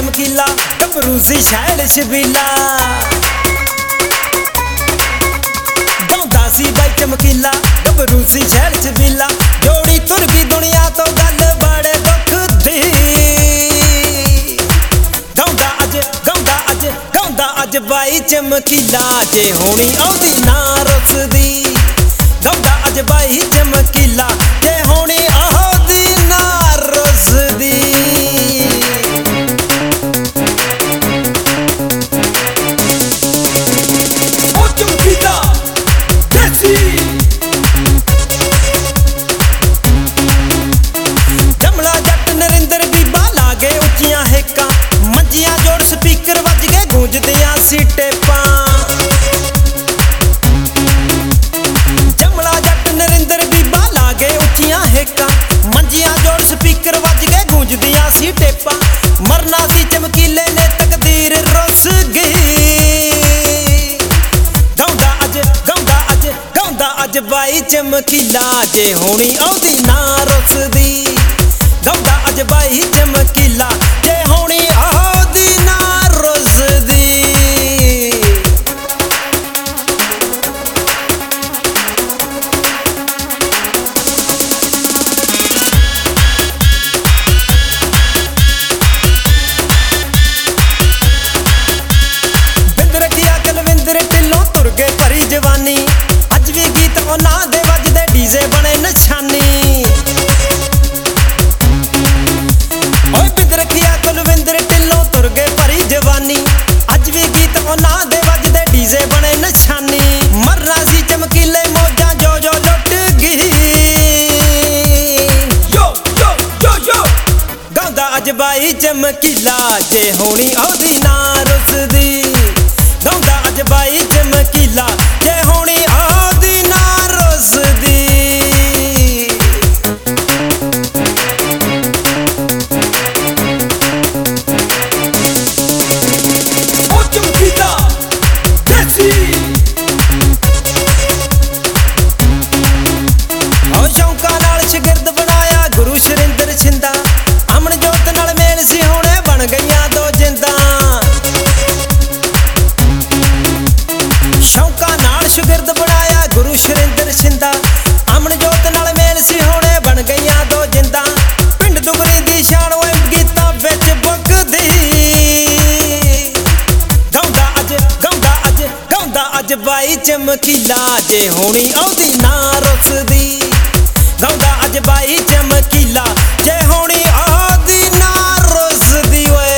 चमकीला गभरू सी शैल छबीला गाउंदा सी बाई चमकीला गभरू सी शैल छबीला जोड़ी तुर गई दुनिया तो गल बड़े दुख दी गाउंदा अज बाई चमकीला जे होनी आउंदी ना रुसदी गाउंदा अज बाई चमकीला जे होनी आउंदी ना रुसदी ओ चमकीला देसी जमला जट नरिंदर बीबा लागे उच्चियां हेकां मंजियां जोड़ स्पीकर वज के गूंजदियां सी टेपां जमला जट नरिंदर बीबा लागे उच्चियां हेकां मंजियां जोड़ स्पीकर वज के गूंजदियां सी टेपां मरना सी चमकीले ने तकदीर रुस गई गाउंदा अज बाई चमकीला जे होनी आउंदी ना रुसदी गाउंदा अज बाई चमकीला जे होनी आउंदी ना रुसदी बिंद रखिया कुलविंदर ढिल्लों तुर गए भरी जवानी अज भी गीत उन्हां दे वजदे डीजे बने निशानी ओए बिंद रखिया कुलविंदर ढिल्लों तुर गए भरी जवानी अज भी गीत उन्हां दे वजदे डीजे बने निशानी मरना सी चमकीले मौजां जो जो लुट गई यो यो यो यो गाउंदा अज बाई चमकीला जे होनी आउंदी ना रुसदी गाउंदा अज बाई चमकीला जे होनी आउंदी ना रुसदी ओ चमकीला देसी ओ शौका नाल शगिरद बनाया गुरु शरिंदर छिंदा अमन जोत नाल मेल सी हुणे बन गईयां दो जिंदा शौका नाल शगिरद बनाया गुरु शरिंदर छिंदा अमन जोत नाल मेल सी हुणे बन गईयां दो जिंदा पिंड दुगरी दी शान ओए गीतां विच बुकदी गाउंदा अज बाई चमकीला जे होनी आउंदी ना रुसदी गाउंदा अज बाई चमकीला जे होनी आउंदी ना रुसदी ओए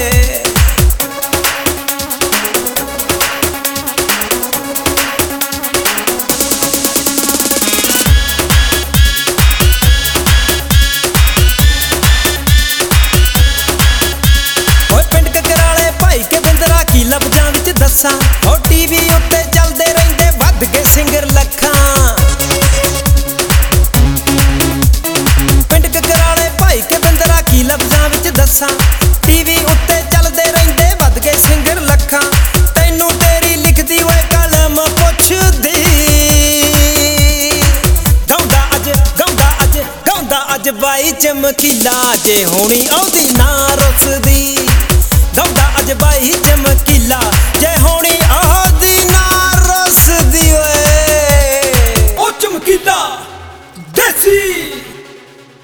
पिंड ककराले भाई के बिंदरा की लफ्जां विच दस्सां ओ टीवी उत्ते चलदे रहिंदे वध गए सिंगर लखां पिंड ककराले भाई के बिंदरा की लफ्जां विच दस्सां टीवी उत्ते चलदे रहिंदे वध गए सिंगर लखां तैनू तेरी लिखदी ओए कलम पुछदी गाउंदा अज बाई चमकीला जे होनी आउंदी ना रुसदी गाउंदा अज बाई चमकीला